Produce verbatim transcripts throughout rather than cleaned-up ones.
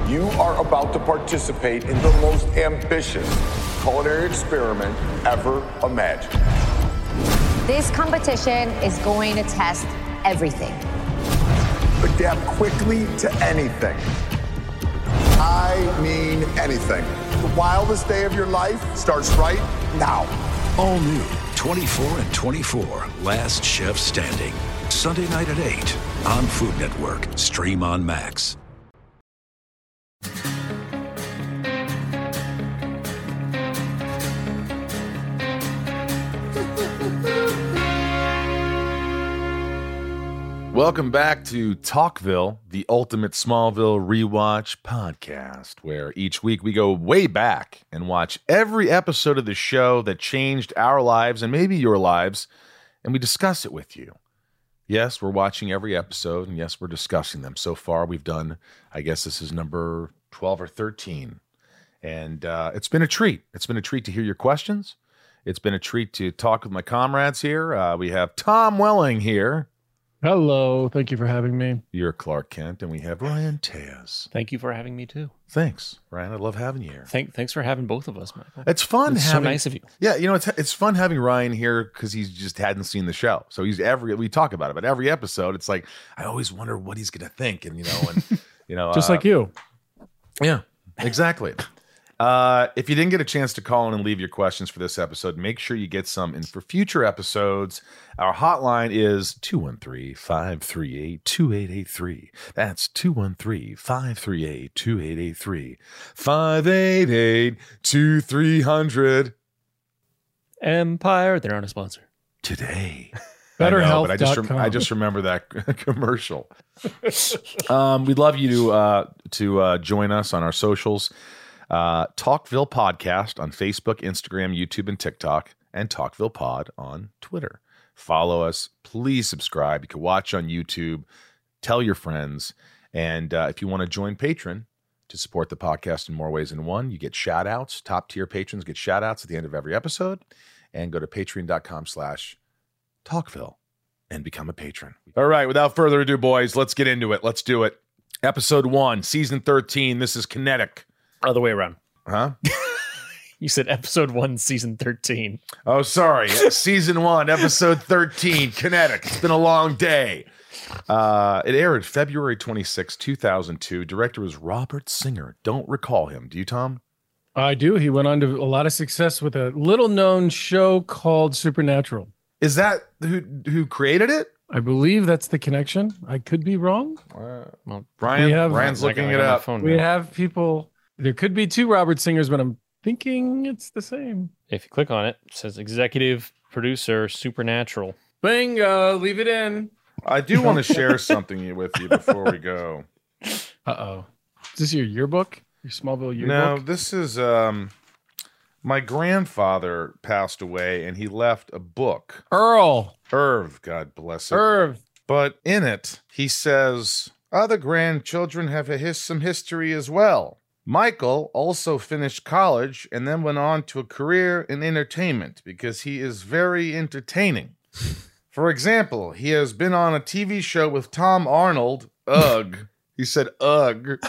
You are about to participate in the most ambitious culinary experiment ever imagined. This competition is going to test everything. Adapt quickly to anything. I mean anything. The wildest day of your life starts right now. All new, twenty-four and twenty-four, Last Chef Standing. Sunday night at eight on Food Network. Stream on Max. Welcome back to Talkville, the ultimate Smallville rewatch podcast, where each week we go way back and watch every episode of the show that changed our lives and maybe your lives, and we discuss it with you. Yes, we're watching every episode, and yes, we're discussing them. So far, we've done, I guess this is number twelve or thirteen, and uh, it's been a treat. It's been a treat to hear your questions. It's been a treat to talk with my comrades here. Uh, we have Tom Welling here. Hello. Thank you for having me. You're Clark Kent, and we have Ryan Tejas. Thank you for having me, too. Thanks, Ryan. I love having you here. Thank, thanks for having both of us, Michael. It's fun It's having, so nice of you. Yeah, you know, it's it's fun having Ryan here because he just hadn't seen the show. So he's every, we talk about it, but every episode, it's like, I always wonder what he's going to think. And, you know, and, you know, Just uh, like you. Yeah, exactly. Uh, if you didn't get a chance to call in and leave your questions for this episode, make sure you get some in for future episodes. Our hotline is two one three, five three eight, two eight eight three. That's two one three, five three eight, two eight eight three. five eight eight, two three hundred. Empire, they're not a sponsor. Today. better health but I just, rem- I just remember that commercial. um, we'd love you to, uh, to uh, join us on our socials. Uh, Talkville Podcast on Facebook, Instagram, YouTube, and TikTok, and Talkville Pod on Twitter. Follow us. Please subscribe. You can watch on YouTube. Tell your friends. And uh, if you want to join Patreon to support the podcast in more ways than one, you get shout outs. Top tier patrons get shout outs at the end of every episode. And go to patreon.com slash Talkville and become a patron. All right. Without further ado, boys, let's get into it. Let's do it. Episode one, season thirteen. This is Kinetic. Other way around. Huh? You said episode one, season thirteen. Oh, sorry. Season one, episode thirteen, Kinetic. It's been a long day. Uh, it aired February twenty-sixth, two thousand two. Director was Robert Singer. Don't recall him. Do you, Tom? I do. He went on to a lot of success with a little-known show called Supernatural. Is that who who created it? I believe that's the connection. I could be wrong. Uh, well, Brian, have, Brian's I looking got, it I up. We have people... There could be two Robert Singers, but I'm thinking it's the same. If you click on it, it says executive producer, Supernatural. Bingo. Leave it in. I do want to share something with you before we go. Uh-oh. Is this your yearbook? Your Smallville yearbook? No, this is... um. My grandfather passed away, and he left a book. Earl. Irv, God bless it. Irv. But in it, he says, other grandchildren have a his- some history as well. Michael also finished college and then went on to a career in entertainment because he is very entertaining. For example, he has been on a T V show with Tom Arnold, Ugh. He said Ugh.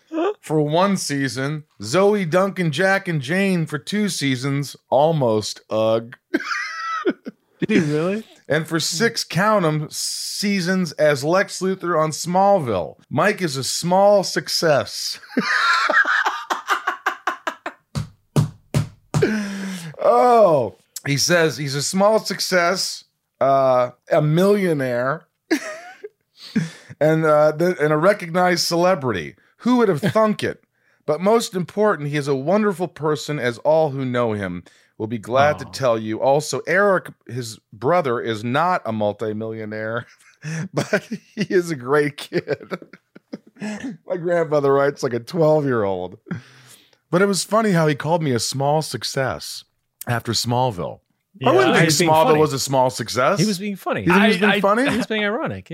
For one season, Zoe, Duncan, Jack, and Jane for two seasons, almost Ugh. Did he really? And for six, count 'em, seasons as Lex Luthor on Smallville. Mike is a small success. Oh, he says he's a small success, uh, a millionaire, and uh, th- and a recognized celebrity. Who would have thunk it? But most important, he is a wonderful person, as all who know him will be glad oh. to tell you. Also, Eric, his brother, is not a multimillionaire, but he is a great kid. My grandfather writes like a twelve-year-old. But it was funny how he called me a small success after Smallville. Yeah, I wouldn't he think was being Smallville funny. was a small success. He was being funny. You think he was being I, funny? I, he was being ironic, yeah.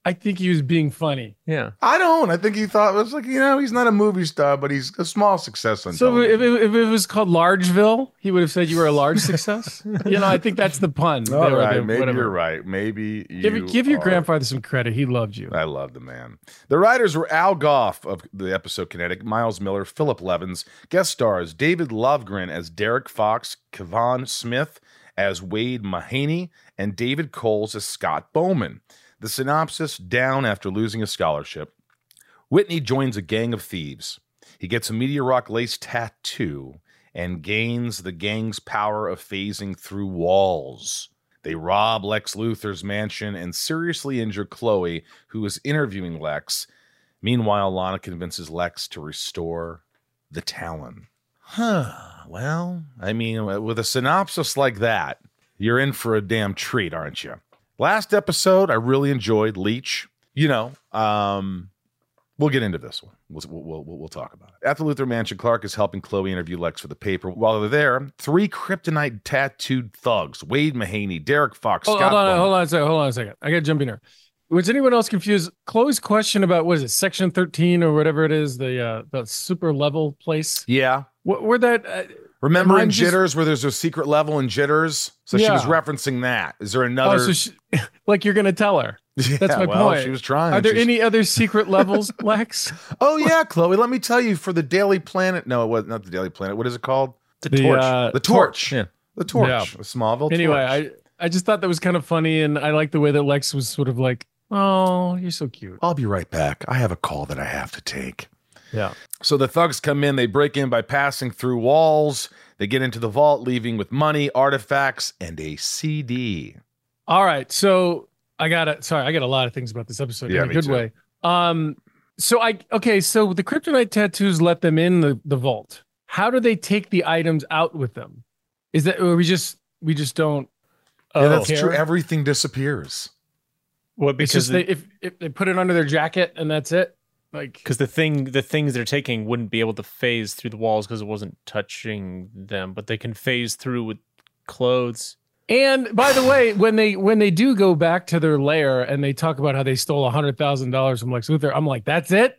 I think he was being funny. Yeah. I don't. I think he thought it was like, you know, he's not a movie star, but he's a small success on So television. if it, if it was called Largeville, he would have said you were a large success. You know, I think that's the pun. All They were- right, they- maybe whatever. you're right. Maybe you Give, give your are. grandfather some credit. He loved you. I love the man. The writers were Al Goff of the episode Kinetic, Miles Miller, Philip Levins. Guest stars David Lovegren as Derek Fox, Kevon Smith as Wade Mahaney, and David Coles as Scott Bowman. The synopsis: down after losing a scholarship, Whitney joins a gang of thieves. He gets a Meteor Rock lace tattoo and gains the gang's power of phasing through walls. They rob Lex Luthor's mansion and seriously injure Chloe, who is interviewing Lex. Meanwhile, Lana convinces Lex to restore the Talon. Huh. Well, I mean, with a synopsis like that, you're in for a damn treat, aren't you? Last episode, I really enjoyed Leech. You know, um, we'll get into this one. We'll, we'll, we'll, we'll talk about it. At the Luthor Mansion, Clark is helping Chloe interview Lex for the paper. While they're there, three kryptonite tattooed thugs, Wade Mahaney, Derek Fox, Oh, Scott hold on, Bowman. hold on a second. Hold on a second. I got to jump in here. Was anyone else confused? Chloe's question about, what is it, Section thirteen or whatever it is, the uh, the super level place? Yeah. Wh- Where that... Uh, Remember Am I in just- Jitters where there's a secret level in Jitters? So she Yeah. was referencing that. Is there another? oh, so she, like you're going to tell her. Yeah, That's my well, point. she was trying. Are there She's- any other secret levels, Lex? Oh, yeah, Chloe. Let me tell you, for the Daily Planet. No, it was not the Daily Planet. What is it called? The, The, torch. uh, The Torch. Yeah. The Torch. Yeah. The Smallville Anyway, Torch. I, I just thought that was kind of funny, and I like the way that Lex was sort of like, oh, you're so cute. I'll be right back. I have a call that I have to take. Yeah. So the thugs come in. They break in by passing through walls. They get into the vault, leaving with money, artifacts, and a C D. All right. So I got it. Sorry, I got a lot of things about this episode Yeah, in a me good too. way. Um, so I okay. So the kryptonite tattoos let them in the, the vault. How do they take the items out with them? Is that or we just we just don't? Yeah, that's care? true. Everything disappears. What It's because just the, they, if if they put it under their jacket and that's it. Like because the thing the things they're taking wouldn't be able to phase through the walls because it wasn't touching them, but they can phase through with clothes. And by the way, when they when they do go back to their lair and they talk about how they stole a hundred thousand dollars from Lex Luthor, I'm like, that's it.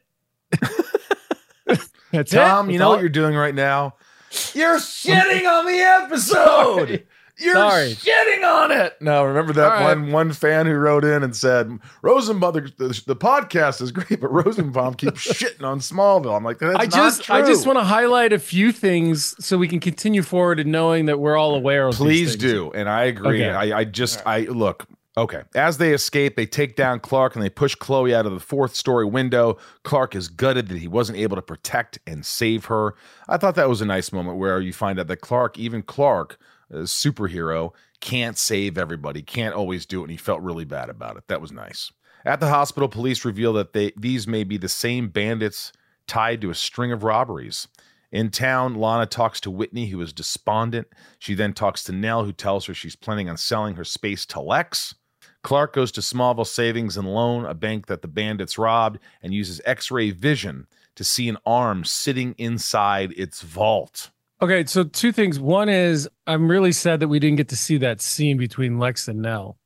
That's Tom, it. you That's know all- what you're doing right now? You're shitting on the episode. Sorry. You're Sorry. shitting on it. No, remember that All right. one one fan who wrote in and said, Rosenbaum, the, the, the podcast is great, but Rosenbaum keeps shitting on Smallville. I'm like, that's I just not true. I just want to highlight a few things so we can continue forward in knowing that we're all aware of. Please these things. do. And I agree. Okay. I, I just, I look, okay. As they escape, they take down Clark and they push Chloe out of the fourth story window. Clark is gutted that he wasn't able to protect and save her. I thought that was a nice moment where you find out that Clark, even Clark, a superhero, can't save everybody, can't always do it. And he felt really bad about it. That was nice. At the hospital, police reveal that they these may be the same bandits tied to a string of robberies. In town, Lana talks to Whitney, who is despondent. She then talks to Nell, who tells her she's planning on selling her space to Lex. Clark goes to Smallville Savings and Loan, a bank that the bandits robbed, and uses X-ray vision to see an arm sitting inside its vault. Okay, so two things. One is I'm really sad that we didn't get to see that scene between Lex and Nell,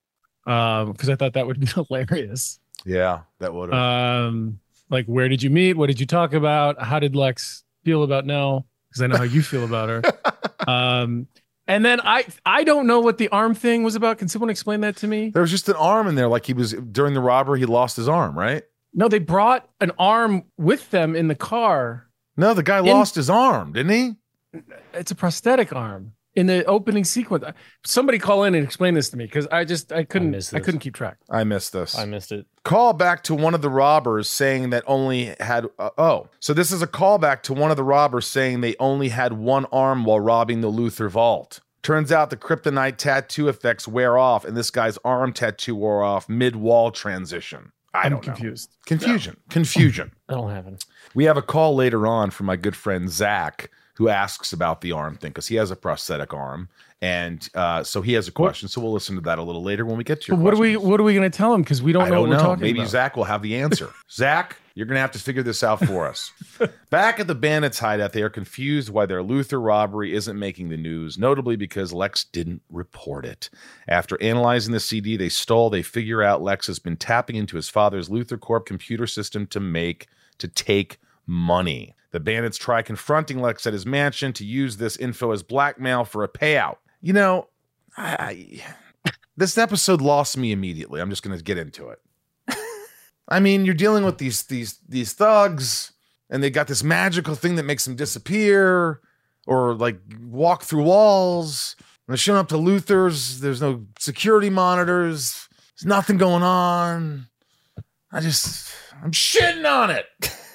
um, because I thought that would be hilarious. Yeah, that would have. Um, like, where did you meet? What did you talk about? How did Lex feel about Nell? Because I know how you feel about her. Um, and then I I don't know what the arm thing was about. Can someone explain that to me? There was just an arm in there, like he was during the robbery. He lost his arm, right? No, they brought an arm with them in the car. No, the guy lost his arm, didn't he? It's a prosthetic arm in the opening sequence. Somebody call in and explain this to me because I just I couldn't missed I, this. couldn't keep track. I missed this. I missed it. Call back to one of the robbers saying that only had uh, oh so this is a callback to one of the robbers saying they only had one arm while robbing the Luthor vault. Turns out the kryptonite tattoo effects wear off and this guy's arm tattoo wore off mid-wall transition. I I'm don't know. confused. Confusion. Confusion. That'll happen. We have a call later on from my good friend Zach, who asks about the arm thing because he has a prosthetic arm. And uh, so he has a question. So we'll listen to that a little later when we get to your But what are we questions. what are we going to tell him? Because we don't I know don't what we're know. talking Maybe about. Zach will have the answer. Zach, you're going to have to figure this out for us. Back at the bandits' hideout, they are confused why their Luther robbery isn't making the news, notably because Lex didn't report it. After analyzing the C D they stole, they figure out Lex has been tapping into his father's Luther Corp computer system to make to take money. The bandits try confronting Lex at his mansion to use this info as blackmail for a payout. You know, I, I, this episode lost me immediately. I'm just going to get into it. I mean, you're dealing with these these these thugs, and they got this magical thing that makes them disappear or like walk through walls. And they're showing up to Luther's. There's no security monitors. There's nothing going on. I just, I'm shitting on it.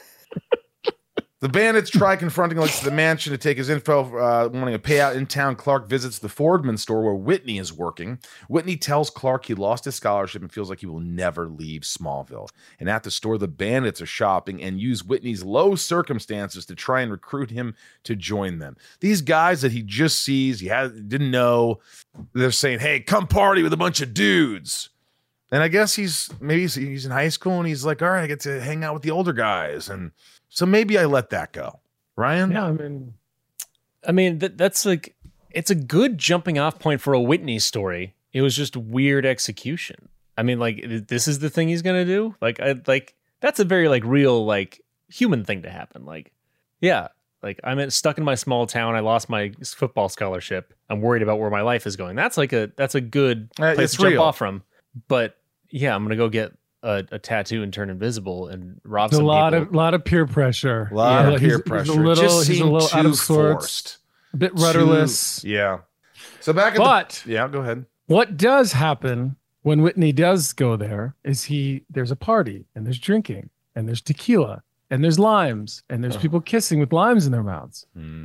The bandits try confronting Lex at the mansion to take his info, uh, wanting a payout in town. Clark visits the Fordman store where Whitney is working. Whitney tells Clark he lost his scholarship and feels like he will never leave Smallville. And at the store, the bandits are shopping and use Whitney's low circumstances to try and recruit him to join them. These guys that he just sees, he has, didn't know, they're saying, hey, come party with a bunch of dudes. And I guess he's, maybe he's, he's in high school and he's like, all right, I get to hang out with the older guys. And so maybe I let that go. Ryan? Yeah, I mean, I mean, that, that's like, it's a good jumping off point for a Whitney story. It was just weird execution. I mean, like, this is the thing he's going to do. Like, I, like, that's a very like real, like human thing to happen. Like, yeah, like I'm stuck in my small town. I lost my football scholarship. I'm worried about where my life is going. That's like a, that's a good Uh, place it's to jump real. off from. But yeah, I'm going to go get A, a tattoo and turn invisible and rob there's a some lot people. of lot of peer pressure. A lot Yeah, of peer he's- pressure. He's a little, Just he's a seemed little out too of sorts, forced. a bit rudderless. Too- yeah. So back at But the, yeah, go ahead. what does happen when Whitney does go there is he there's a party and there's drinking and there's tequila and there's limes and there's people kissing with limes in their mouths.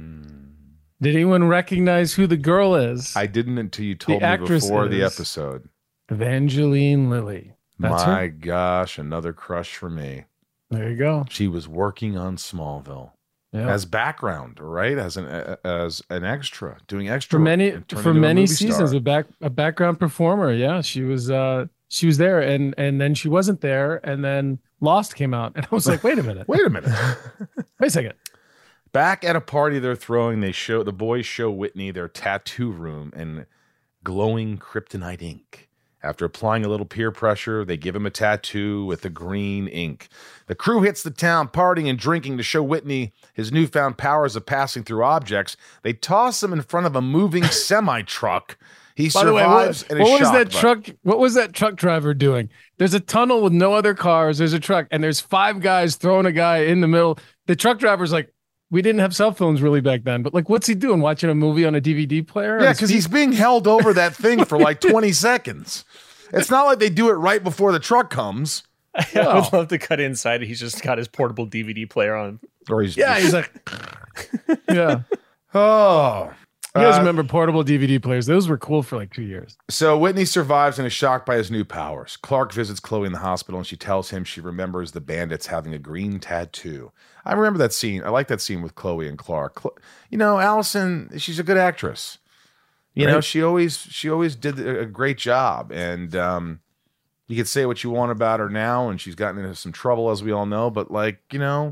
Did anyone recognize who the girl is? I didn't until you told me actress before the is- episode. Evangeline Lilly. That's My her. gosh, another crush for me. There you go. She was working on Smallville Yeah. as background, right? As an uh, as an extra, doing extra for many and turning for into a many movie seasons, star. a back a background performer. Yeah, she was uh she was there, and and then she wasn't there, and then Lost came out, and I was like, wait a minute, Wait a minute. wait a second. Back at a party they're throwing, they show the boys show Whitney their tattoo room and glowing kryptonite ink. After applying a little peer pressure, they give him a tattoo with the green ink. The crew hits the town, partying and drinking to show Whitney his newfound powers of passing through objects. They toss him in front of a moving semi-truck. He By the way, survives what, and is what was shocked that by- truck? What was that truck driver doing? There's a tunnel with no other cars. There's a truck, and there's five guys throwing a guy in the middle. The truck driver's like, we didn't have cell phones really back then, but like, what's he doing? Watching a movie on a D V D player? Yeah, because he's being held over that thing for like twenty seconds. It's not like they do it right before the truck comes. I would love to cut inside. He's just got his portable D V D player on. Or he's yeah, he's like, yeah. oh. You guys Uh, remember portable D V D players? Those were cool for like two years. So Whitney survives and is shocked by his new powers. Clark visits Chloe in the hospital and she tells him she remembers the bandits having a green tattoo. I remember that scene. I like that scene with Chloe and Clark. Cl- you know, Allison, she's a good actress. You know, Right. she always she always did a a great job. And um, you could say what you want about her now, and she's gotten into some trouble, as we all know. But like, you know,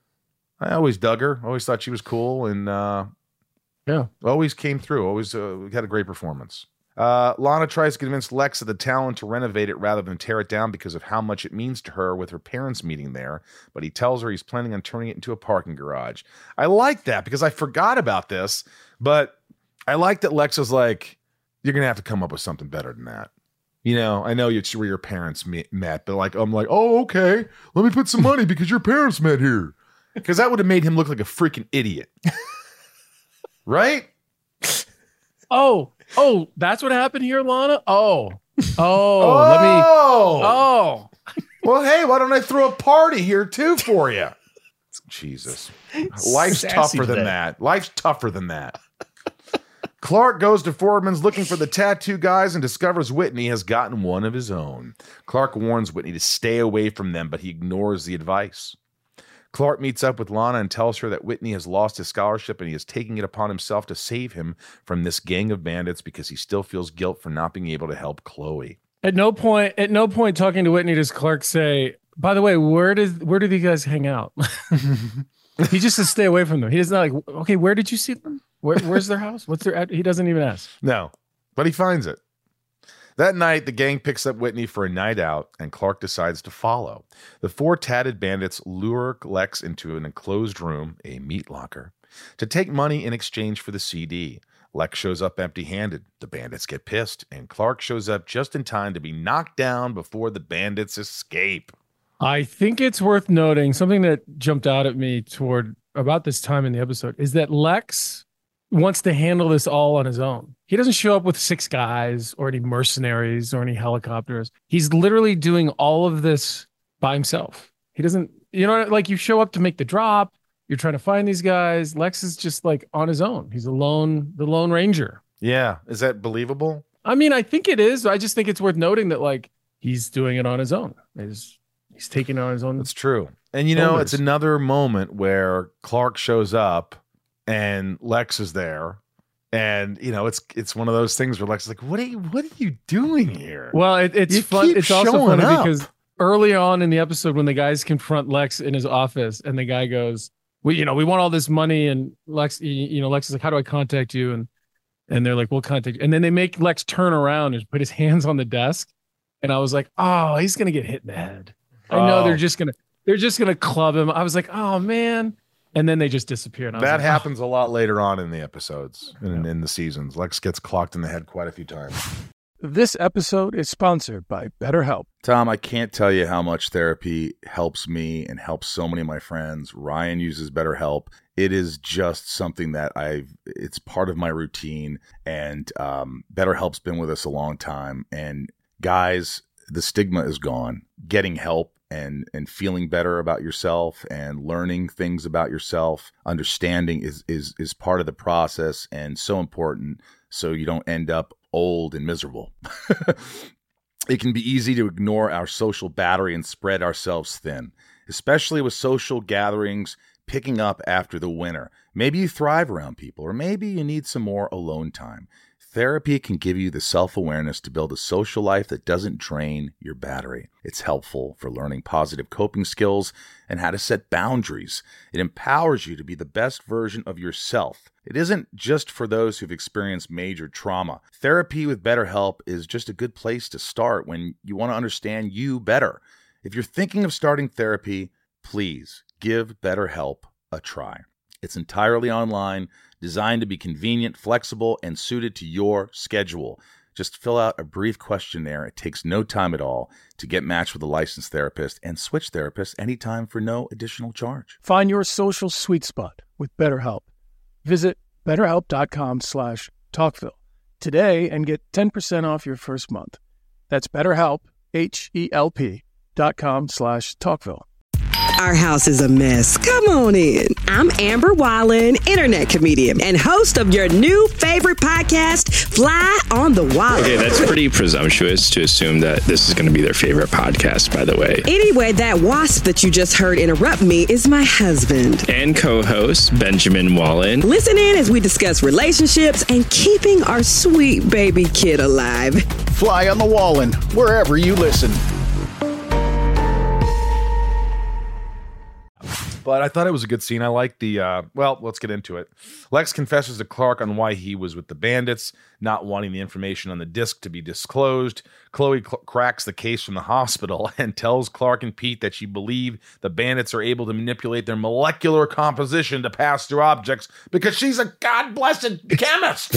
I always dug her. Always thought she was cool, and uh, Yeah. always came through. Always uh, had a great performance. Uh, Lana tries to convince Lex of the talent to renovate it rather than tear it down because of how much it means to her with her parents meeting there. But he tells her he's planning on turning it into a parking garage. I like that because I forgot about this, but I like that Lex is like, you're going to have to come up with something better than that. You know, I know it's where your parents me- met, but like, I'm like, oh, okay, let me put some money because your parents met here. Because that would have made him look like a freaking idiot. Right? Oh, oh, that's what happened here, Lana. Oh, oh, let me. Oh. Oh, Well, hey, why don't I throw a party here too for you? Jesus. Life's Sassy tougher than today. that. Life's tougher than that. Clark goes to Fordman's looking for the tattoo guys and discovers Whitney has gotten one of his own. Clark warns Whitney to stay away from them, but he ignores the advice. Clark meets up with Lana and tells her that Whitney has lost his scholarship and he is taking it upon himself to save him from this gang of bandits because he still feels guilt for not being able to help Chloe. At no point, at no point talking to Whitney does Clark say, by the way, where does where do these guys hang out? He just says stay away from them. He does not like, okay, where did you see them? Where, where's their house? What's their ad-? He doesn't even ask. No, but he finds it. That night, the gang picks up Whitney for a night out, and Clark decides to follow. The four tatted bandits lure Lex into an enclosed room, a meat locker, to take money in exchange for the C D. Lex shows up empty-handed. The bandits get pissed, and Clark shows up just in time to be knocked down before the bandits escape. I think it's worth noting something that jumped out at me toward about this time in the episode is that Lex wants to handle this all on his own. He doesn't show up with six guys or any mercenaries or any helicopters. He's literally doing all of this by himself. He doesn't, you know, like you show up to make the drop. You're trying to find these guys. Lex is just like on his own. He's a lone, the Lone Ranger. Yeah. Is that believable? I mean, I think it is. I just think it's worth noting that like he's doing it on his own. He's, he's taking it on his own. That's true. And you know, shoulders. It's another moment where Clark shows up and Lex is there. And you know, it's it's one of those things where Lex is like, "What are you? What are you doing here?" Well, it, it's You fun. keep It's also showing funny up. because early on in the episode, when the guys confront Lex in his office, and the guy goes, "We, you know, we want all this money," and Lex, you, you know, Lex is like, "How do I contact you?" And and they're like, "We'll contact you." And then they make Lex turn around and put his hands on the desk, and I was like, "Oh, he's gonna get hit in the head." I know Oh. they're just gonna they're just gonna club him. I was like, "Oh man." And then they just disappear. And I was That like, happens a lot later on in the episodes and in the seasons. Lex gets clocked in the head quite a few times. This episode is sponsored by BetterHelp. Tom, I can't tell you how much therapy helps me and helps so many of my friends. Ryan uses BetterHelp. It is just something that I've, it's part of my routine. And um, BetterHelp's been with us a long time. And guys, the stigma is gone. Getting help and and feeling better about yourself and learning things about yourself, understanding is is is part of the process and so important so you don't end up old and miserable. It can be easy to ignore our social battery and spread ourselves thin, especially with social gatherings picking up after the winter. Maybe you thrive around people, or maybe you need some more alone time. Therapy can give you the self-awareness to build a social life that doesn't drain your battery. It's helpful for learning positive coping skills and how to set boundaries. It empowers you to be the best version of yourself. It isn't just for those who've experienced major trauma. Therapy with BetterHelp is just a good place to start when you want to understand you better. If you're thinking of starting therapy, please give BetterHelp a try. It's entirely online, designed to be convenient, flexible, and suited to your schedule. Just fill out a brief questionnaire. It takes no time at all to get matched with a licensed therapist and switch therapists anytime for no additional charge. Find your social sweet spot with BetterHelp. Visit betterhelp.com slash talkville today and get ten percent off your first month. That's BetterHelp, H E L P dot com slash talkville. Our house is a mess. Come on in. I'm Amber Wallen, internet comedian and host of your new favorite podcast, Fly on the Wall. Okay, that's pretty presumptuous to assume that this is going to be their favorite podcast, by the way. Anyway, that wasp that you just heard interrupt me is my husband. And co-host, Benjamin Wallen. Listen in as we discuss relationships and keeping our sweet baby kid alive. Fly on the Wallen, wherever you listen. But I thought it was a good scene. I like the, uh, well, let's get into it. Lex confesses to Clark on why he was with the bandits, not wanting the information on the disc to be disclosed. Chloe cl- cracks the case from the hospital and tells Clark and Pete that she believed the bandits are able to manipulate their molecular composition to pass through objects because she's a God-blessed chemist.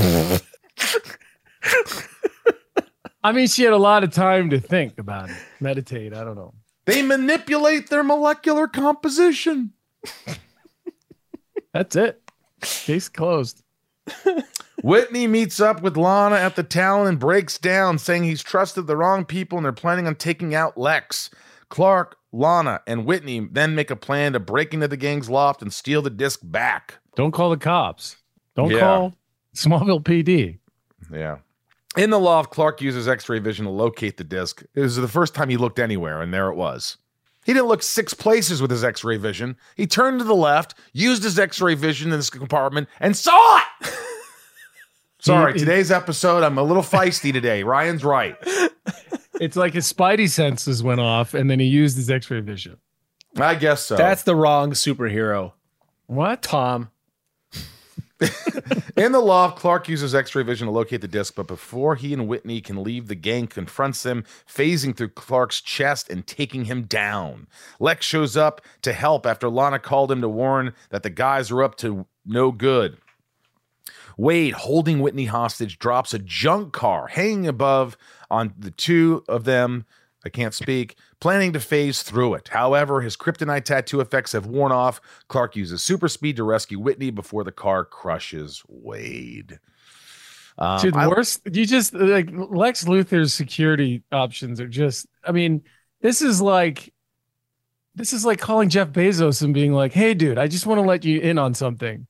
I mean, she had a lot of time to think about it, meditate. I don't know. They manipulate their molecular composition. That's it. Case closed. Whitney meets up with Lana at the Talon and breaks down, saying he's trusted the wrong people and they're planning on taking out Lex. Clark, Lana, and Whitney then make a plan to break into the gang's loft and steal the disc back. Don't call the cops. Don't Yeah. call Smallville P D. Yeah. In the loft, Clark uses X-ray vision to locate the disc. It was the first time he looked anywhere, and there it was. He didn't look six places with his X-ray vision. He turned to the left, used his X-ray vision in this compartment, and saw it. Sorry, today's episode, I'm a little feisty today. Ryan's right. It's like his spidey senses went off, and then he used his X-ray vision. I guess so. That's the wrong superhero. What? Tom. In the loft, Clark uses X-ray vision to locate the disc, but before he and Whitney can leave, the gang confronts them, phasing through Clark's chest and taking him down. Lex shows up to help after Lana called him to warn that the guys are up to no good. Wade, holding Whitney hostage, drops a junk car hanging above on the two of them. I can't speak. Planning to phase through it. However, his kryptonite tattoo effects have worn off. Clark uses super speed to rescue Whitney before the car crushes Wade. Um, Dude, the I, worst. You just like Lex Luthor's security options are just. I mean, this is like, this is like calling Jeff Bezos and being like, "Hey, dude, I just want to let you in on something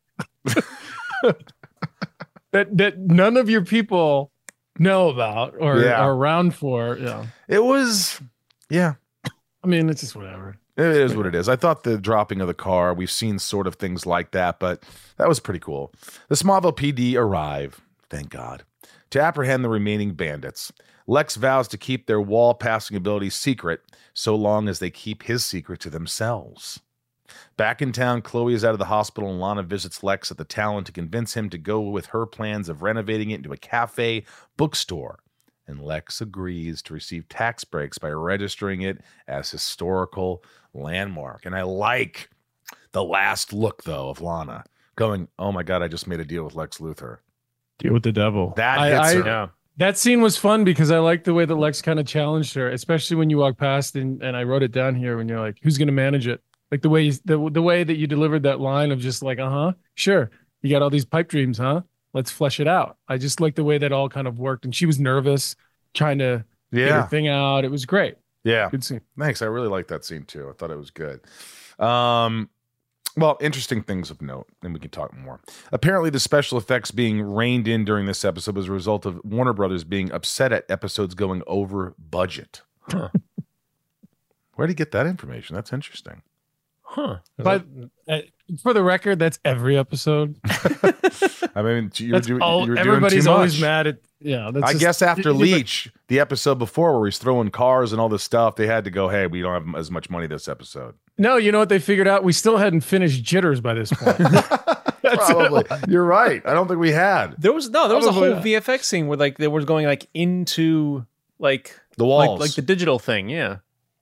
that that none of your people know about or Yeah. are around for." Yeah, it was, yeah. I mean, it's just whatever. It is what it is. I thought the dropping of the car, we've seen sort of things like that, but that was pretty cool. The Smallville P D arrive, thank God, to apprehend the remaining bandits. Lex vows to keep their wall-passing abilities secret so long as they keep his secret to themselves. Back in town, Chloe is out of the hospital and Lana visits Lex at the Talon to convince him to go with her plans of renovating it into a cafe bookstore. And Lex agrees to receive tax breaks by registering it as historical landmark. And I like the last look, though, of Lana going, oh my God, I just made a deal with Lex Luthor. Deal with the devil. That I, hits I, her. Yeah. That scene was fun because I liked the way that Lex kind of challenged her, especially when you walk past and, and I wrote it down here when you're like, who's going to manage it? Like the way you, the, the way that you delivered that line of just like, uh-huh, sure. You got all these pipe dreams, huh? Let's flesh it out. I just like the way that all kind of worked. And she was nervous, trying to get Yeah. her thing out. It was great. Yeah. Good scene. Thanks. I really liked that scene too. I thought it was good. Um, well, interesting things of note, and we can talk more. Apparently, the special effects being reined in during this episode was a result of Warner Brothers being upset at episodes going over budget. Huh. Where did he get that information? That's interesting. Huh. But uh, for the record, that's every episode. I mean, you were, That's do, all, you were doing everybody's too always much. mad at, yeah. That's I just- guess after Yeah, but- Leech, the episode before where he's throwing cars and all this stuff, they had to go, hey, we don't have as much money this episode. No, you know what they figured out? We still hadn't finished Jitters by this point. Probably. You're right. I don't think we had. There was no, there was a Probably whole not. V F X scene where like they were going like into like The like, walls. like the digital thing. Yeah,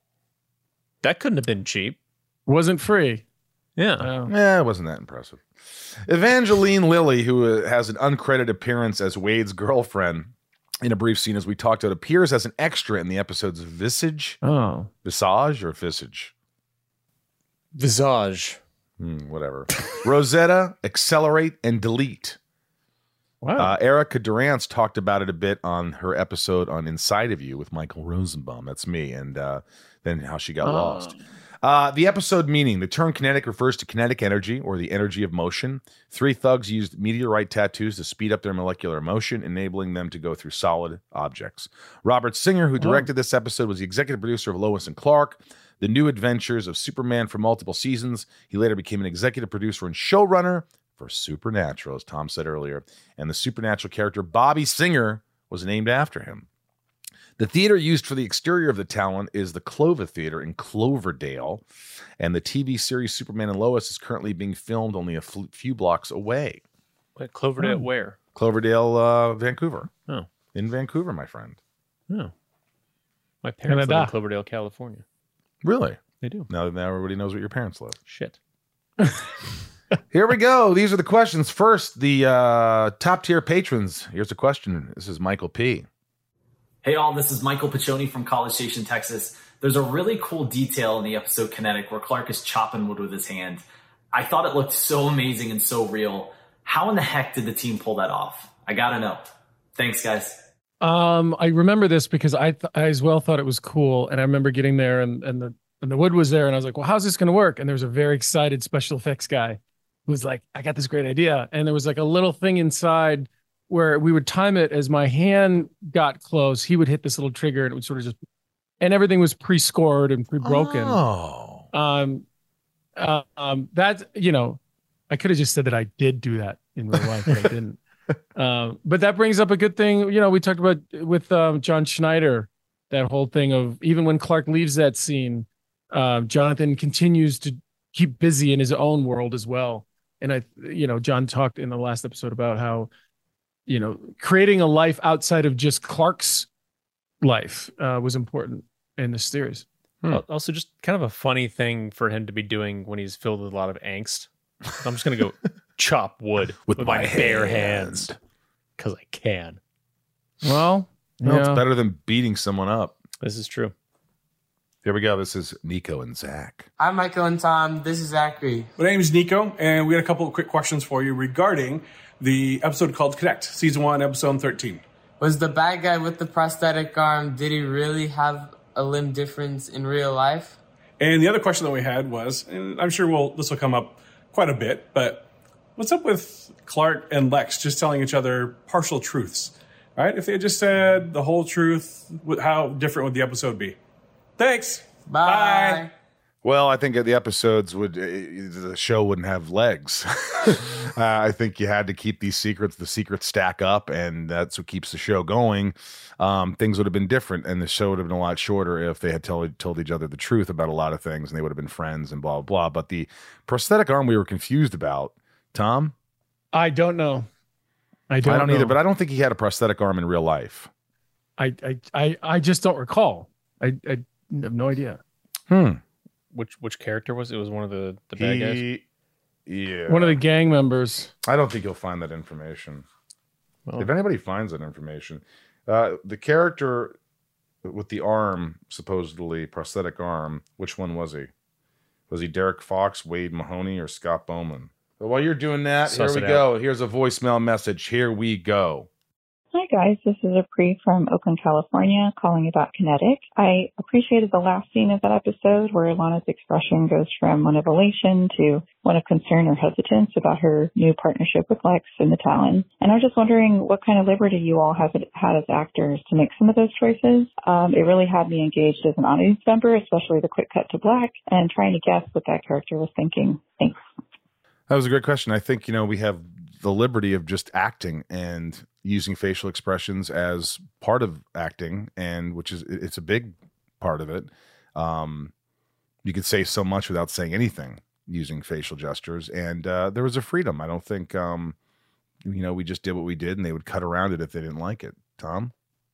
that couldn't have been cheap. Wasn't free. Yeah, Oh. Yeah, it wasn't that impressive. Evangeline Lilly, who uh, has an uncredited appearance as Wade's girlfriend in a brief scene, as we talked about, appears as an extra in the episode's Visage. Oh. Visage or Visage? Visage. Hmm, whatever. Rosetta, Accelerate, and Delete. Wow. Uh, Erica Durance talked about it a bit on her episode on Inside of You with Michael Rosenbaum. That's me. And uh, then how she got Oh. lost. Uh, the episode meaning. The term kinetic refers to kinetic energy or the energy of motion. Three thugs used meteorite tattoos to speed up their molecular motion, enabling them to go through solid objects. Robert Singer, who directed this episode, was the executive producer of Lois and Clark, The New Adventures of Superman for multiple seasons. He later became an executive producer and showrunner for Supernatural, as Tom said earlier. And the Supernatural character Bobby Singer was named after him. The theater used for the exterior of the Talon is the Clova Theater in Cloverdale, and the T V series Superman and Lois is currently being filmed only a f- few blocks away. Wait, Cloverdale, Hmm. where? Cloverdale, uh, Vancouver. Oh, In Vancouver, my friend. no. My parents live Canada. in Cloverdale, California. Really? They do. Now, now everybody knows where your parents live. Shit. Here we go. These are the questions. First, the uh, top tier patrons. Here's a question. This is Michael P. Hey all, this is Michael Piccioni from College Station, Texas. There's a really cool detail in the episode Kinetic where Clark is chopping wood with his hand. I thought it looked so amazing and so real. How in the heck did the team pull that off? I gotta know. Thanks, guys. Um, I remember this because I th- I as well thought it was cool, and I remember getting there and and the and the wood was there, and I was like, well, how's this going to work? And there was a very excited special effects guy who was like, I got this great idea, and there was like a little thing inside where we would time it as my hand got close, he would hit this little trigger, and it would sort of just and everything was pre-scored and pre-broken. Oh. Um, uh, um, that, you know, I could have just said that I did do that in real life, but I didn't. Um, but that brings up a good thing. You know, we talked about with um, John Schneider, that whole thing of even when Clark leaves that scene, uh, Jonathan continues to keep busy in his own world as well. And I, you know, John talked in the last episode about how, you know, creating a life outside of just Clark's life uh, was important in this series. Hmm. Also, just kind of a funny thing for him to be doing when he's filled with a lot of angst. I'm just going to go chop wood with, with my, my bare hands because I can. Well, no, yeah. it's better than beating someone up. This is true. Here we go. This is Nico and Zach. Hi, Michael and Tom. This is Zachary. My name is Nico, and we had a couple of quick questions for you regarding the episode called Connect, Season one, Episode thirteen. Was the bad guy with the prosthetic arm, did he really have a limb difference in real life? And the other question that we had was, and I'm sure we'll, this will come up quite a bit, but what's up with Clark and Lex just telling each other partial truths? Right? If they had just said the whole truth, how different would the episode be? Thanks. Bye. Bye. Well, I think the episodes would, uh, the show wouldn't have legs. uh, I think you had to keep these secrets. The secrets stack up, and that's what keeps the show going. Um, things would have been different, and the show would have been a lot shorter if they had told, told each other the truth about a lot of things, and they would have been friends and blah, blah, blah. But the prosthetic arm we were confused about, Tom? I don't know. I don't, I don't know. either, but I don't think he had a prosthetic arm in real life. I I I, I just don't recall. I, I have no idea. Hmm. Which which character was it? It was one of the, the bad He, guys? Yeah. One of the gang members. I don't think you'll find that information. Well, if anybody finds that information, uh, the character with the arm, supposedly prosthetic arm, which one was he? Was he Derek Fox, Wade Mahoney, or Scott Bowman? But while you're doing that, Suss here we it go. Here's a voicemail message. Here we go. Hi guys, this is Apri from Oakland, California, calling about Kinetic. I appreciated the last scene of that episode where Lana's expression goes from one of elation to one of concern or hesitance about her new partnership with Lex and the Talon. And I was just wondering what kind of liberty you all have had as actors to make some of those choices. Um, it really had me engaged as an audience member, especially the quick cut to black, and trying to guess what that character was thinking. Thanks. That was a great question. I think, you know, we have the liberty of just acting and using facial expressions as part of acting, and which is, it's a big part of it. Um, you could say so much without saying anything using facial gestures. And uh, there was a freedom. I don't think, um, you know, we just did what we did and they would cut around it if they didn't like it. Tom?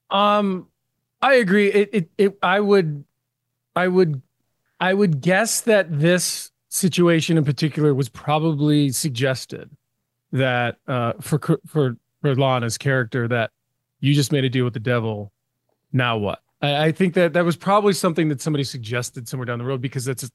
Um, I agree. It, it, it, I would, I would, I would guess that this situation in particular was probably suggested that uh, for for for Lana's character, that you just made a deal with the devil. Now what? I, I think that that was probably something that somebody suggested somewhere down the road, because it's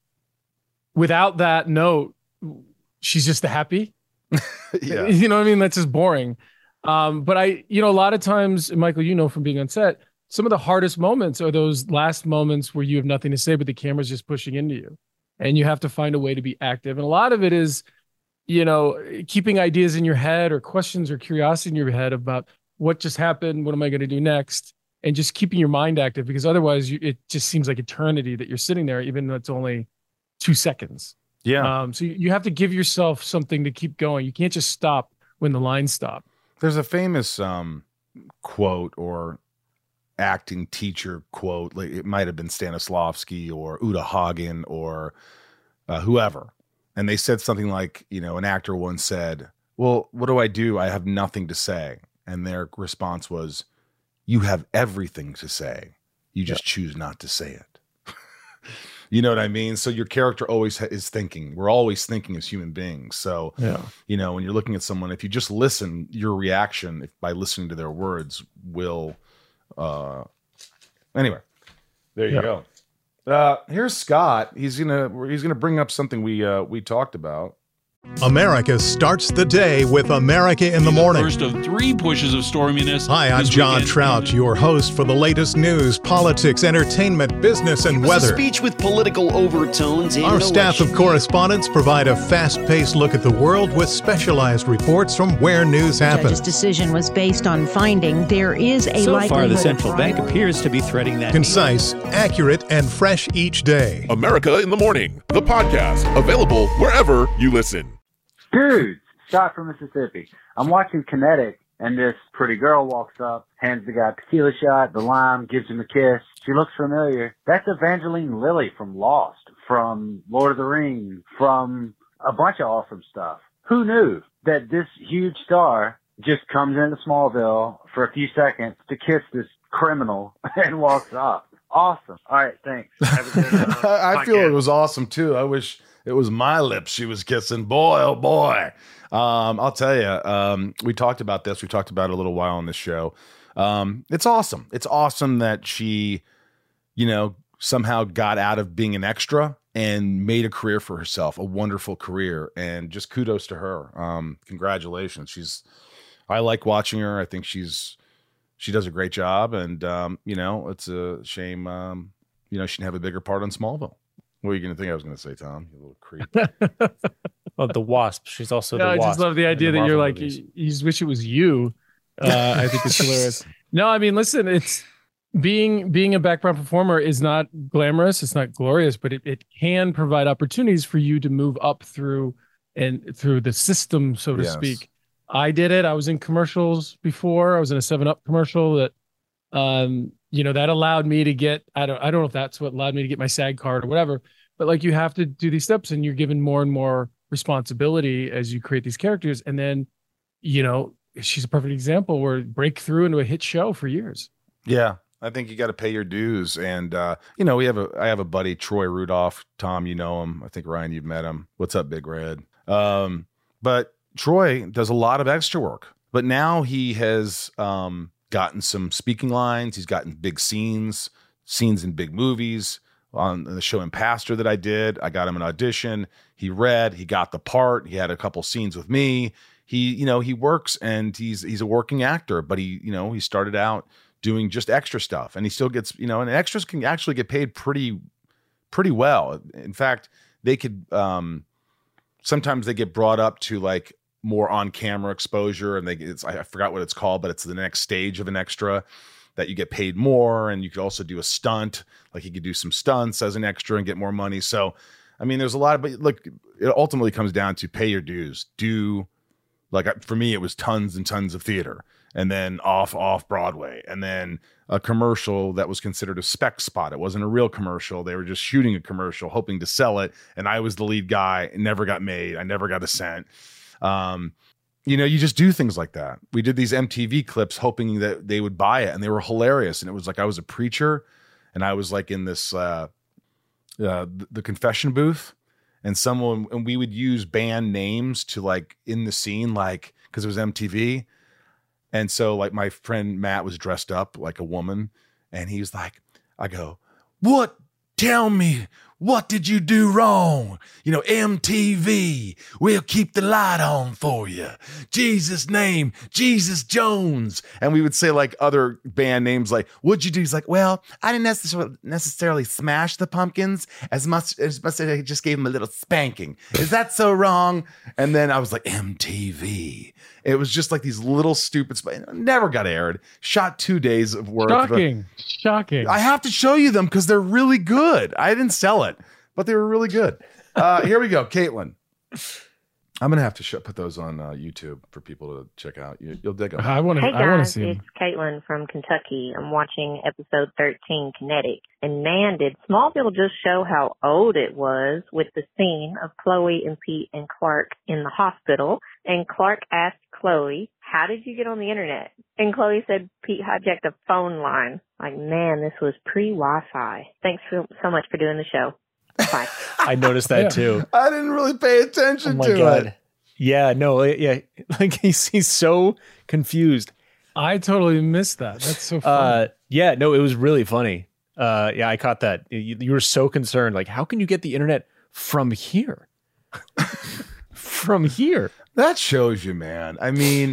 without that note, she's just happy. Yeah. You know what I mean? That's just boring. Um, but I, you know, a lot of times, Michael, you know, from being on set, some of the hardest moments are those last moments where you have nothing to say, but the camera's just pushing into you. And you have to find a way to be active. And a lot of it is, you know, keeping ideas in your head or questions or curiosity in your head about what just happened, what am I going to do next? And just keeping your mind active, because otherwise you, it just seems like eternity that you're sitting there, even though it's only two seconds. Yeah. Um, so you, you have to give yourself something to keep going. You can't just stop when the lines stop. There's a famous um, quote or acting teacher quote, like it might have been Stanislavski or Uta Hagen or uh, whoever, and they said something like, you know, an actor once said, well, what do I do? I have nothing to say. And their response was, you have everything to say, you just yeah. choose not to say it. You know what I mean? So your character always ha- is thinking. We're always thinking as human beings. So, yeah. you know, when you're looking at someone, if you just listen, your reaction if, by listening to their words will Uh, anyway, there you yeah. go. Uh, here's Scott. He's gonna he's gonna bring up something we uh, we talked about. America starts the day with America in the Morning. First of three pushes of storminess. Hi, I'm John weekend. Trout, your host for the latest news, politics, entertainment, business, and it was weather. A speech with political overtones. Our staff of correspondents provide a fast-paced look at the world with specialized reports from where news happens. The judge's decision was based on finding there is a so likelihood. So far, the central bank appears to be threading that. Concise, accurate, and fresh each day. America in the Morning, the podcast, available wherever you listen. Dudes, shot from Mississippi. I'm watching Kinetic, and this pretty girl walks up, hands the guy a tequila shot, the lime, gives him a kiss. She looks familiar. That's Evangeline Lilly from Lost, from Lord of the Rings, from a bunch of awesome stuff. Who knew that this huge star just comes into Smallville for a few seconds to kiss this criminal and walks off? Awesome. All right, thanks. Have a good uh, I feel it was awesome, too. I wish it was my lips she was kissing. Boy, oh boy. Um, I'll tell you, um, we talked about this. We talked about it a little while on this show. Um, it's awesome. It's awesome that she, you know, somehow got out of being an extra and made a career for herself, a wonderful career. And just kudos to her. Um, congratulations. She's, I like watching her. I think she's, she does a great job. And, um, you know, it's a shame, um, you know, she didn't have a bigger part on Smallville. What are you going to think I was going to say, Tom? You little creep. Oh, the Wasp. She's also no, the Wasp. I just love the idea the that you're Marvel like, movies. you, you just wish it was you. Uh, I think it's hilarious. No, I mean, listen, it's being being a background performer is not glamorous. It's not glorious, but it, it can provide opportunities for you to move up through and through the system, so to Yes. speak. I did it. I was in commercials before. I was in a seven up commercial that, um, you know, that allowed me to get, I don't, I don't know if that's what allowed me to get my SAG card or whatever, but like you have to do these steps and you're given more and more responsibility as you create these characters. And then, you know, she's a perfect example where break through into a hit show for years. Yeah. I think you got to pay your dues. And, uh, you know, we have a, I have a buddy, Troy Rudolph. Tom, you know him. I think Ryan, you've met him. What's up, Big Red? Um, but Troy does a lot of extra work, but now he has, um, gotten some speaking lines. He's gotten big scenes, scenes in big movies. On the show Impastor that I did, I got him an audition. He read, he got the part. He had a couple scenes with me. He, you know, he works and he's he's a working actor, but he, you know, he started out doing just extra stuff, and he still gets, you know, and extras can actually get paid pretty, pretty well. In fact, they could um, sometimes they get brought up to like more on-camera exposure, and they it's I forgot what it's called, but it's the next stage of an extra that you get paid more. And you could also do a stunt, like you could do some stunts as an extra and get more money. So, I mean, there's a lot of, but look, it ultimately comes down to pay your dues. Do like for me, it was tons and tons of theater, and then off off Broadway, and then a commercial that was considered a spec spot. It wasn't a real commercial. They were just shooting a commercial, hoping to sell it, and I was the lead guy. It never got made. I never got a cent. Um, you know, you just do things like that. We did these M T V clips hoping that they would buy it, and they were hilarious. And it was like I was a preacher, and I was like in this uh, uh, the confession booth, and someone and we would use band names to like in the scene, like because it was M T V. And so like my friend Matt was dressed up like a woman, and he was like, I go, what? Tell me, what did you do wrong? You know, M T V, we'll keep the light on for you. Jesus' name, Jesus Jones. And we would say like other band names like, what'd you do? He's like, well, I didn't necessarily necessarily smash the pumpkins as much as much as I just gave them a little spanking. Is that so wrong? And then I was like, M T V. It was just like these little stupid, sp- never got aired. Shot two days of work. Shocking. Shocking. I have to show you them because they're really good. I didn't sell it, but they were really good. Uh, here we go. Caitlin. I'm going to have to show, put those on uh, YouTube for people to check out. You, you'll dig them. I want to Hey I want to guys, see it's them. Caitlin from Kentucky. I'm watching episode thirteen, Kinetic. And man, did Smallville just show how old it was with the scene of Chloe and Pete and Clark in the hospital. And Clark asked Chloe, how did you get on the internet? And Chloe said Pete hijacked a phone line. Like, man, this was pre-Wi-Fi. Thanks for, so much for doing the show. Bye. I noticed that Yeah. too. I didn't really pay attention Oh my to God. it. Yeah, no, yeah. Like he's, he's so confused. I totally missed that. That's so Uh, funny. yeah, no, it was really funny. Uh, yeah, I caught that. You, you were so concerned. Like, how can you get the internet from here? from here. That shows you, man. I mean,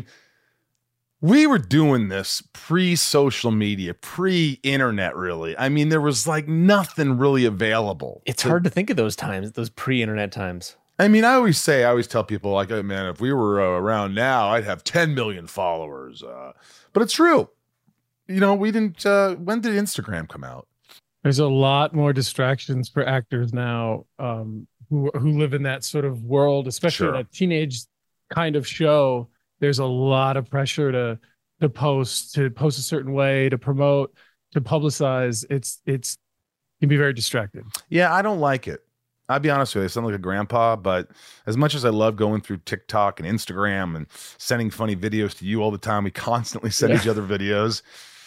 we were doing this pre-social media, pre-internet, really. I mean, there was like nothing really available. It's to, hard to think of those times, those pre-internet times. I mean, I always say, I always tell people, like, oh, man, if we were uh, around now, I'd have ten million followers. Uh, but it's true. You know, we didn't, uh, when did Instagram come out? There's a lot more distractions for actors now um, who who live in that sort of world, especially Sure. in a teenage kind of show. There's a lot of pressure to to post, to post a certain way, to promote, to publicize. It's it's you can be very distracted. Yeah, I don't like it. I'll be honest with you. I sound like a grandpa, but as much as I love going through TikTok and Instagram and sending funny videos to you all the time, we constantly send Yeah. each other videos.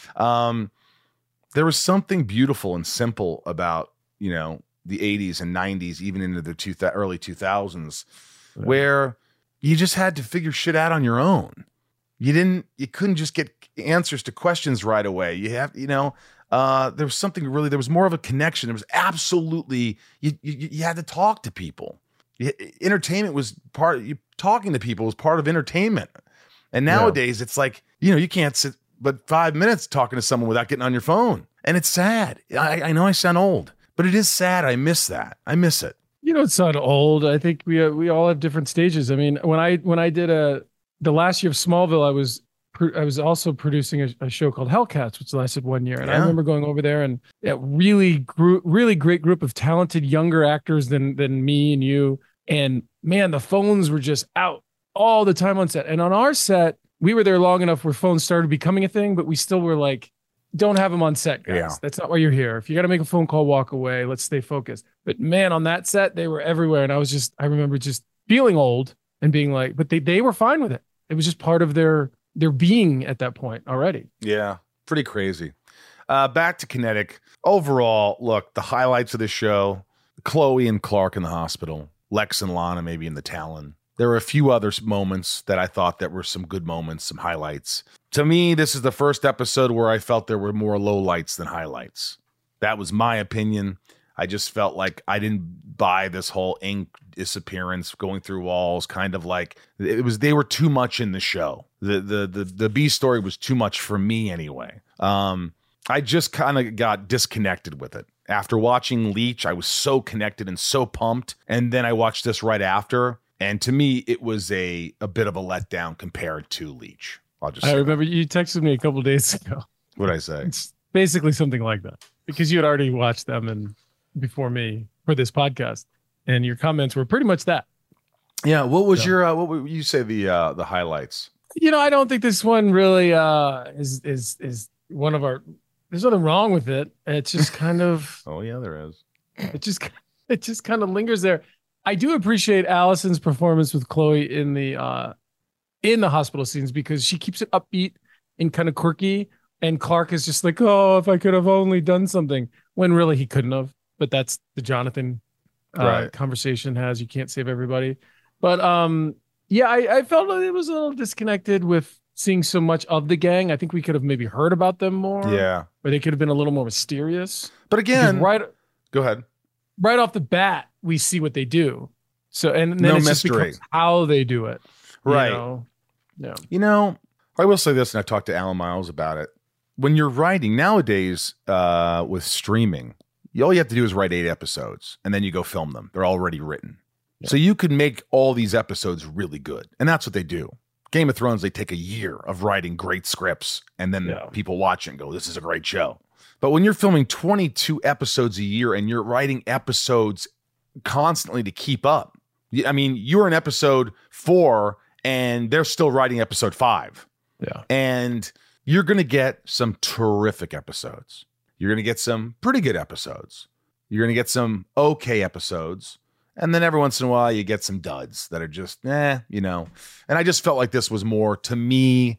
Um, there was something beautiful and simple about, you know, the eighties and nineties, even into the two th- early two thousands, Yeah. where you just had to figure shit out on your own. You didn't, you couldn't just get answers to questions right away. You have, you know, uh, there was something really, there was more of a connection. There was absolutely, you, you, you had to talk to people. You, entertainment was part, you talking to people was part of entertainment. And nowadays it's like, you know, you can't sit but five minutes talking to someone without getting on your phone. And it's sad. I, I know I sound old, but it is sad. I miss that. I miss it. You don't sound old. I think we uh, we all have different stages. I mean, when I when I did a the last year of Smallville, I was pro- I was also producing a, a show called Hellcats, which lasted one year, and I Yeah. remember going over there and a really group, really great group of talented younger actors than than me and you. And man, the phones were just out all the time on set. And on our set, we were there long enough where phones started becoming a thing, but we still were like, don't have them on set, guys. Yeah. That's not why you're here. If you got to make a phone call, walk away. Let's stay focused. But man, on that set, they were everywhere. And I was just, I remember just feeling old and being like, but they, they were fine with it. It was just part of their, their being at that point already. Yeah, pretty crazy. Uh, back to Kinetic. Overall, look, the highlights of the show, Chloe and Clark in the hospital, Lex and Lana maybe in the Talon. There were a few other moments that I thought that were some good moments, some highlights. To me, this is the first episode where I felt there were more lowlights than highlights. That was my opinion. I just felt like I didn't buy this whole ink disappearance, going through walls, kind of like it was. They were too much in the show. The the the the B story was too much for me anyway. Um, I just kind of got disconnected with it. After watching Leech, I was so connected and so pumped, and then I watched this right after. And to me, it was a, a bit of a letdown compared to Leech. I'll just I say remember you texted me a couple days ago. what did I say. It's basically something like that because you had already watched them and before me for this podcast, and your comments were pretty much that. Yeah. What was So- your uh, what would you say the uh, the highlights? You know, I don't think this one really uh, is is is one of our. There's nothing wrong with it. It's just kind of. Oh yeah, there is. It just it just kind of lingers there. I do appreciate Allison's performance with Chloe in the uh, in the hospital scenes because she keeps it upbeat and kind of quirky, and Clark is just like, oh, if I could have only done something, when really he couldn't have. But that's the Jonathan uh, Right. conversation has. You can't save everybody. But um, yeah, I, I felt it was a little disconnected with seeing so much of the gang. I think we could have maybe heard about them more. Yeah. Or they could have been a little more mysterious. But again, Because right go ahead. right off the bat, we see what they do. So and then No it just mystery. becomes how they do it. you Right. know? Yeah. You know, I will say this, and I talked to Alan Miles about it. When you're writing nowadays uh, with streaming, you- all you have to do is write eight episodes, and then you go film them. They're already written. So you could make all these episodes really good. And that's what they do. Game of Thrones, they take a year of writing great scripts, and then people watch it and go, this is a great show. But when you're filming twenty-two episodes a year and you're writing episodes constantly to keep up, y- I mean, you're in episode four and they're still writing episode five. Yeah. And you're going to get some terrific episodes. You're going to get some pretty good episodes. You're going to get some okay episodes. And then every once in a while, you get some duds that are just, eh, you know. And I just felt like this was more, to me,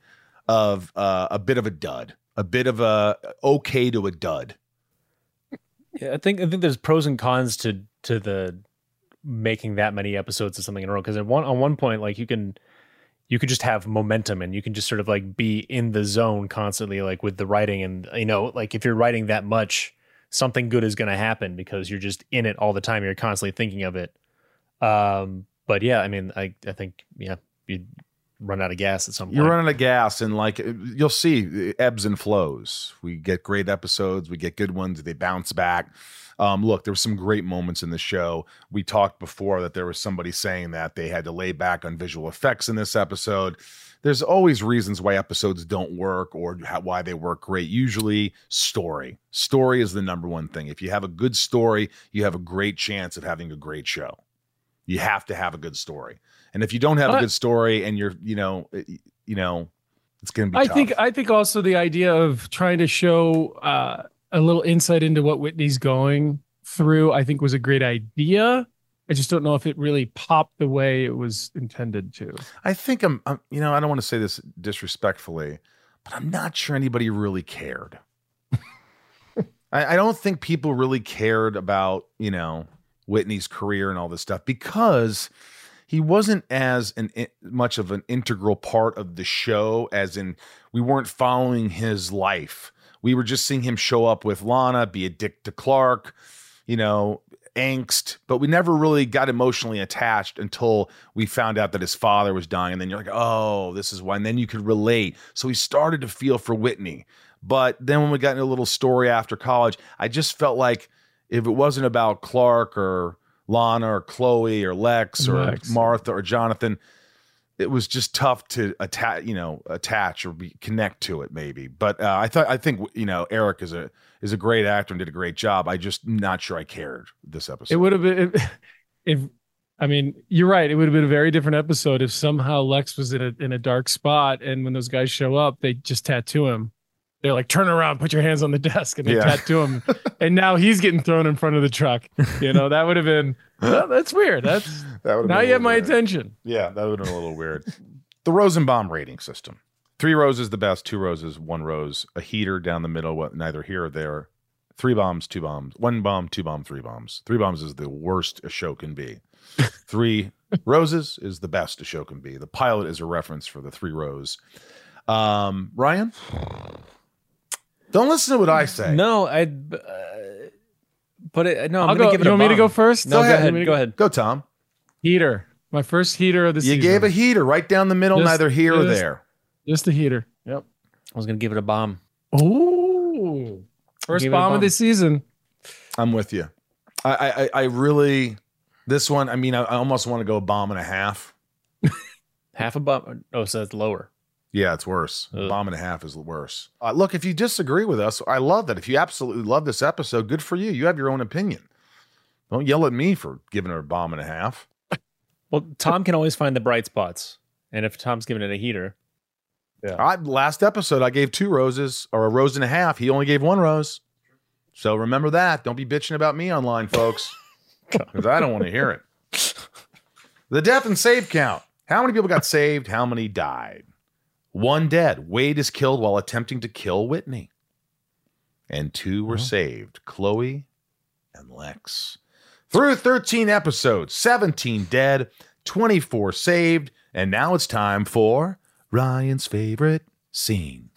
of uh, a bit of a dud, a bit of a okay to a dud. Yeah, I think I think there's pros and cons to to the making that many episodes of something in a row because at one on one point, like you can you could just have momentum and you can just sort of like be in the zone constantly, like with the writing, and you know, like if you're writing that much, something good is going to happen because you're just in it all the time. You're constantly thinking of it. Um, but yeah, I mean, I I think yeah, you run out of gas at some point. You're running out of gas, and like you'll see ebbs and flows. We get great episodes, we get good ones, they bounce back. Um, look, there were some great moments in the show. We talked before that there was somebody saying that they had to lay back on visual effects in this episode. There's always reasons why episodes don't work or how, why they work great. Usually story. Story is the number one thing. If you have a good story, you have a great chance of having a great show. You have to have a good story. And if you don't have But- a good story and you're, you know, you know, it's going to be I tough. think I think also the idea of trying to show uh, a little insight into what Whitney's going through, I think was a great idea. I just don't know if it really popped the way it was intended to. I think I'm, I'm, you know, I don't want to say this disrespectfully, but I'm not sure anybody really cared. I, I don't think people really cared about, you know, Whitney's career and all this stuff because he wasn't as an i- much of an integral part of the show as in we weren't following his life. We were just seeing him show up with Lana, be a dick to Clark, you know, angst, but we never really got emotionally attached until we found out that his father was dying. And then you're like, oh, this is why. And then you could relate. So we started to feel for Whitney. But then when we got into a little story after college, I just felt like if it wasn't about Clark or Lana or Chloe or Lex or Lex. Martha or Jonathan, it was just tough to attach, you know, attach or be, connect to it maybe. But uh, I thought, I think, you know, Eric is a, is a great actor and did a great job. I just not sure I cared this episode. It would have been if, if I mean, you're right. It would have been a very different episode if somehow Lex was in a in a dark spot, and when those guys show up, they just tattoo him. They're like, turn around, put your hands on the desk, and they Yeah. tattoo him. And now he's getting thrown in front of the truck. You know, that would have been well, that's weird. That's That would've now been a you have little my weird. attention. Yeah, that would have been a little weird. The Rosenbaum rating system. Three roses the best, two roses, one rose, a heater down the middle, what neither here or there. Three bombs, two bombs, one bomb, two bomb, three bombs. Three bombs is the worst a show can be. Three roses is the best a show can be. The pilot is a reference for the three rows. Um, Ryan, don't listen to what I say. No, I. Uh, but it, no, I'm I'll gonna go. give it You a want me to bomb. go first? No, Go go ahead. ahead. You want me to Go go- ahead. Go, Tom. Heater. My first heater of the You season. gave a heater right down the middle, Just- neither here or just- there. Just a heater. Yep. I was gonna give it a bomb. Ooh. First Give it a bomb of bomb. the season. I'm with you. I, I, I really, this one, I mean, I, I almost want to go a bomb and a half. Half a bomb. Oh, so that's lower. Yeah, it's worse. A bomb and a half is worse. Uh, look, if you disagree with us, I love that. If you absolutely love this episode, good for you. You have your own opinion. Don't yell at me for giving her a bomb and a half. Well, Tom can always find the bright spots, and if Tom's giving it a heater, Yeah. I, last episode, I gave two roses or a rose and a half. He only gave one rose. So remember that. Don't be bitching about me online, folks, because I don't want to hear it. The death and save count. How many people got saved? How many died? One dead. Wade is killed while attempting to kill Whitney. And two were saved. Chloe and Lex. Through thirteen episodes, seventeen dead, twenty-four saved, and now it's time for Ryan's favorite scene.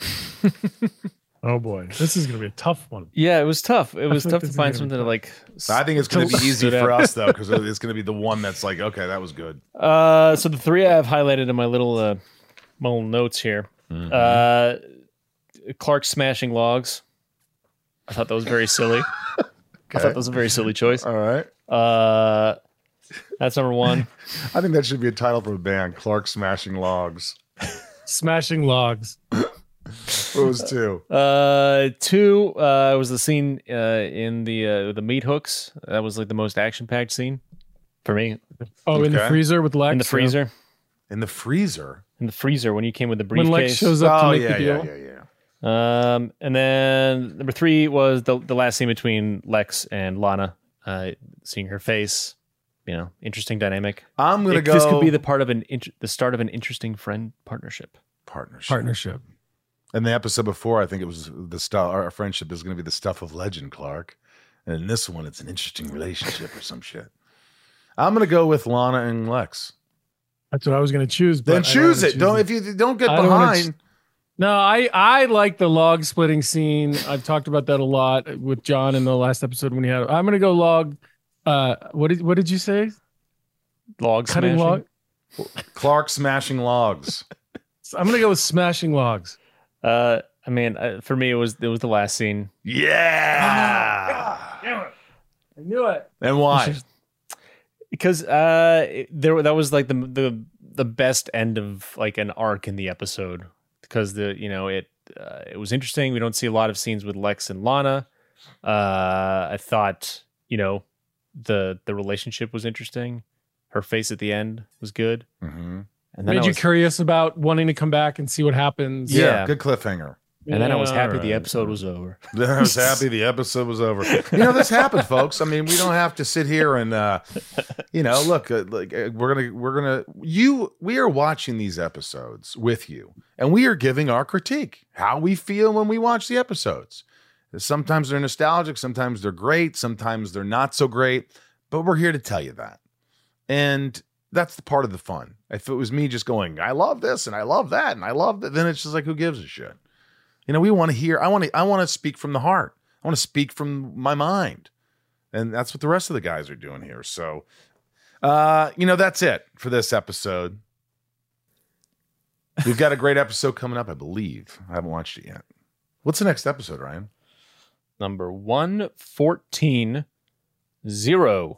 Oh boy, this is gonna be a tough one. yeah, it was tough. It was feel like tough this to is find gonna something be to like. I think it's going to be easy stood for out. us, though, because it's going to be the one that's like, okay, that was good. Uh, so the three I have highlighted in my little uh, my little notes here. Mhm. Uh, Clark smashing logs. I thought that was very silly. I thought that was a very silly choice. All right. Uh, that's number one. I think that should be a title for a band, Clark Smashing Logs. Smashing logs. What was two? Uh, two uh, was the scene uh, in the uh, the meat hooks. That was like the most action packed scene for me. Oh, in the Okay. freezer with Lex. In the freezer. In the freezer? In the freezer when you came with the When briefcase. Lex shows up to Oh, make yeah, the yeah, deal. yeah, yeah. Um, and then number three was the the last scene between Lex and Lana, uh, seeing her face. You know, interesting dynamic. I'm going to It- go. This could be the part of an int- the start of an interesting friend partnership. partnership. Partnership. And the episode before, I think it was the stuff. Our friendship is going to be the stuff of legend, Clark. And in this one, it's an interesting relationship or some shit. I'm going to go with Lana and Lex. That's what I was gonna choose. But Then I don't choose wanna it. Don't if you don't get I don't wanna behind. ch- No, I I like the log splitting scene. I've talked about that a lot with John in the last episode when he had. I'm gonna go log. Uh, what did what did you say? Log Cutting smashing. log. Clark smashing logs. So I'm gonna go with smashing logs. Uh, I mean, uh, for me, it was it was the last scene. Yeah. Damn it. I knew it. And why? Because uh, it- there that was like the the the best end of like an arc in the episode. Because the you know it uh, it was interesting. We don't see a lot of scenes with Lex and Lana. Uh, I thought you know the the relationship was interesting. Her face at the end was good. Mm-hmm. And then Made I you was, curious about wanting to come back and see what happens. Yeah, Yeah. good cliffhanger. and then I was Yeah, happy all the right. episode was over. I was happy the episode was over. You know, this happened, folks. I mean, we don't have to sit here and, uh, you know, look, uh, like uh, we're gonna, we're gonna, you, we are watching these episodes with you, and we are giving our critique, how we feel when we watch the episodes. Sometimes they're nostalgic, sometimes they're great, sometimes they're not so great, but we're here to tell you that, and that's the part of the fun. If it was me just going, I love this and I love that and I love that, then it's just like, who gives a shit? You know, we want to hear, I want to, I want to speak from the heart. I want to speak from my mind. And that's what the rest of the guys are doing here. So, uh, you know, that's it for this episode. We've got a great episode coming up, I believe. I haven't watched it yet. What's the next episode, Ryan? Number one fourteen, Zero.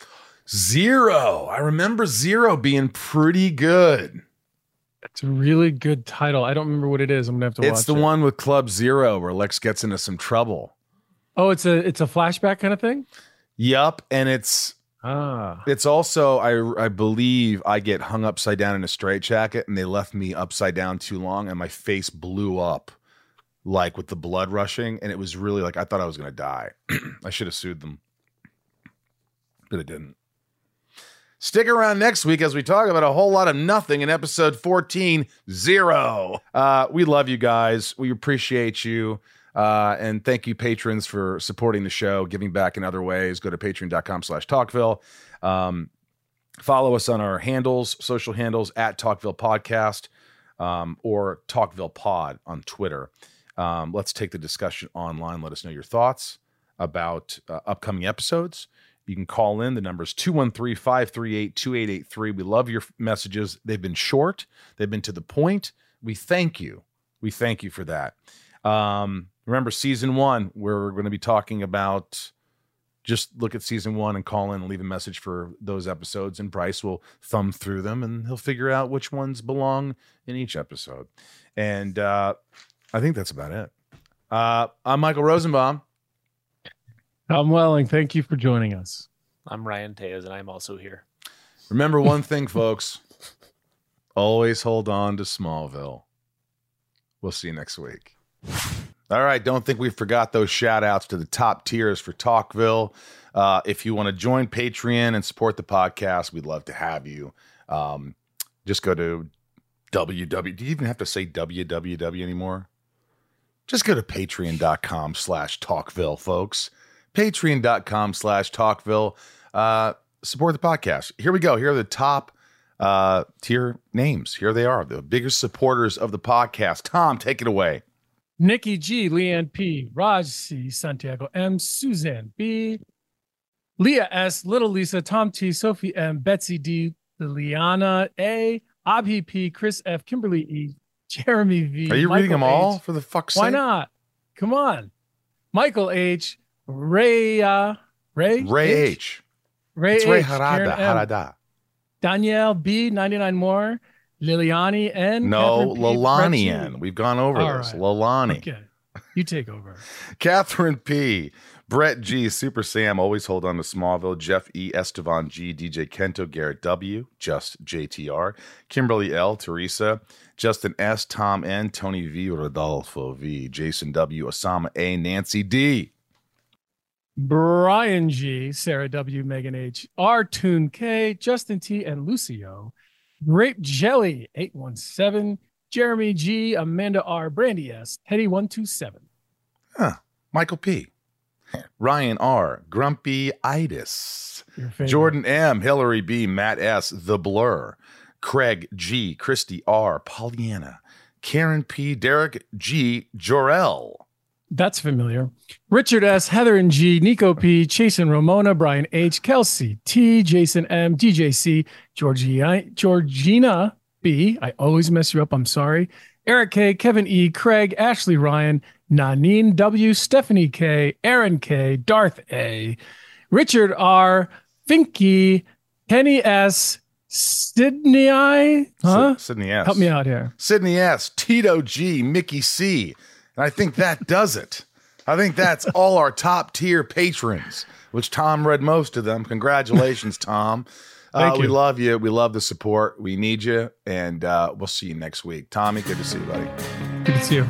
Zero. I remember Zero being pretty good. It's a really good title. I don't remember what it is. I'm gonna have to watch It's the it. one with Club Zero where Lex gets into some trouble. Oh, it's a it's a flashback kind of thing. Yup, and it's Ah, it's also I I believe I get hung upside down in a straitjacket, and they left me upside down too long, and my face blew up like with the blood rushing, and it was really like I thought I was gonna die. I should have sued them, but I didn't. Stick around next week as we talk about a whole lot of nothing in episode fourteen, Zero. Uh, we love you guys. We appreciate you. Uh, and thank you, patrons, for supporting the show, giving back in other ways. Go to patreon.com slash Talkville. Um, follow us on our handles, social handles, at Talkville Podcast um, or Talkville Pod on Twitter. Um, let's take the discussion online. Let us know your thoughts about uh, upcoming episodes. You can call in. The number is two one three, five three eight, two eight eight three. We love your messages. They've been short. They've been to the point. We thank you. We thank you for that. Um, remember, season one, we're going to be talking about, just look at season one and call in and leave a message for those episodes, and Bryce will thumb through them, and he'll figure out which ones belong in each episode. And uh, I think that's about it. Uh, I'm Michael Rosenbaum. Tom Welling, thank you for joining us. I'm Ryan Tejas, and I'm also here. Remember one thing, folks. Always hold on to Smallville. We'll see you next week. All right. Don't think we forgot those shout outs to the top tiers for Talkville. Uh, if you want to join Patreon and support the podcast, we'd love to have you. Um, just go to W W. Do you even have to say W W W anymore? Just go to patreon.com slash Talkville, folks. Patreon.com slash Talkville. Uh, support the podcast. Here we go. Here are the top uh, tier names. Here they are, the biggest supporters of the podcast. Tom, take it away. Nikki G, Leanne P, Raj C, Santiago M, Suzanne B, Leah S, Little Lisa, Tom T, Sophie M, Betsy D, Liliana A, Abhi P, Chris F, Kimberly E, Jeremy V. Are you Michael reading them all H. for the fuck's sake? Why not? Come on. Michael H, Ray, uh, Ray, Ray H. H. Ray It's Ray H, Karen Harada. M, Harada. Danielle B, ninety-nine more, Liliani N. No, Catherine P, Lalani Brett G. N. We've gone over All this. right. Lalani. Okay. You take over. Catherine P. Brett G. Super Sam. Always hold on to Smallville. Jeff E. Estevan G. D J Kento. Garrett W. Just J T R. Kimberly L. Teresa. Justin S. Tom N. Tony V. Rodolfo V. Jason W. Osama A. Nancy D. Brian G, Sarah W, Megan H, R Toon K, Justin T, and Lucio. Grape Jelly eight one seven, Jeremy G, Amanda R, Brandy S, Teddy one two seven. Huh. Michael P. Ryan R. Grumpy Itis. Jordan M. Hillary B. Matt S. The Blur. Craig G. Christy R. Pollyanna. Karen P. Derek G. Jorel. That's familiar. Richard S., Heather and G., Nico P., Chase and Ramona, Brian H., Kelsey T., Jason M., D J C., Georgia, Georgina B. I always mess you up. I'm sorry. Eric K., Kevin E., Craig, Ashley Ryan, Nanine W., Stephanie K., Aaron K., Darth A., Richard R., Finky, Kenny S., Sydney I. Huh? Sydney S. Help me out here. Sydney S., Tito G., Mickey C., and I think that does it. I think that's all our top tier patrons, which Tom read most of them. Congratulations, Tom. Uh, Thank we you. love you. We love the support. We need you. And uh, we'll see you next week. Tommy, good to see you, buddy. Good to see you.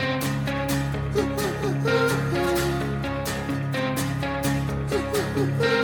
Woo-hoo!